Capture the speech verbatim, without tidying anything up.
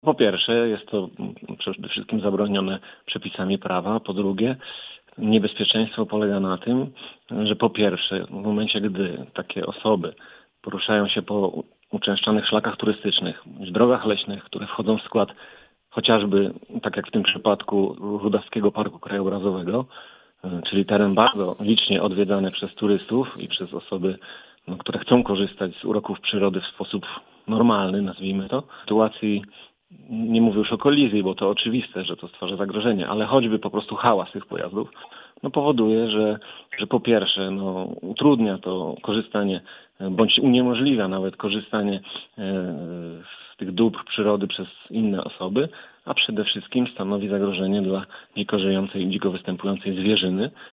Po pierwsze, jest to przede wszystkim zabronione przepisami prawa. Po drugie, niebezpieczeństwo polega na tym, że po pierwsze, w momencie, gdy takie osoby poruszają się po uczęszczanych szlakach turystycznych, bądź drogach leśnych, które wchodzą w skład chociażby, tak jak w tym przypadku, Rudaskiego Parku Krajobrazowego, czyli teren bardzo licznie odwiedzany przez turystów i przez osoby, no, które chcą korzystać z uroków przyrody w sposób normalny, nazwijmy to. W sytuacji, nie mówię już o kolizji, bo to oczywiste, że to stwarza zagrożenie, ale choćby po prostu hałas tych pojazdów, no powoduje, że, że po pierwsze no, utrudnia to korzystanie, bądź uniemożliwia nawet korzystanie z tych dóbr przyrody przez inne osoby, a przede wszystkim stanowi zagrożenie dla dziko żyjącej i dziko występującej zwierzyny.